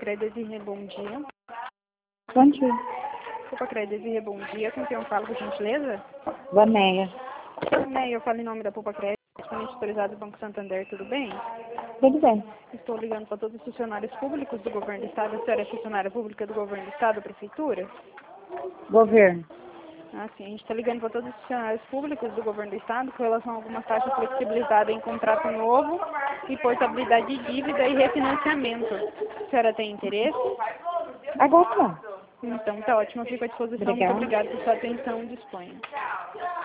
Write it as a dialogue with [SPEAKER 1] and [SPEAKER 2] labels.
[SPEAKER 1] Crédito Desirê, bom dia.
[SPEAKER 2] Bom dia.
[SPEAKER 1] Poupa Crédito Desirê, bom dia. Com quem eu falo, por gentileza?
[SPEAKER 2] Vanéia.
[SPEAKER 1] Eu falo em nome da Poupa Crédito, correspondente autorizado do Banco Santander, tudo bem?
[SPEAKER 2] Tudo bem.
[SPEAKER 1] Estou ligando para todos os funcionários públicos do governo do estado. A senhora é funcionária pública do governo do estado, da prefeitura?
[SPEAKER 2] Governo.
[SPEAKER 1] Ah, sim. A gente está ligando para todos os funcionários públicos do governo do estado com relação a algumas taxas flexibilizadas em contrato novo e portabilidade de dívida e refinanciamento. A senhora tem interesse?
[SPEAKER 2] Agora não.
[SPEAKER 1] Então, tá ótimo. Eu fico à disposição. Muito
[SPEAKER 2] Obrigada.
[SPEAKER 1] obrigada por sua atenção. Disponha.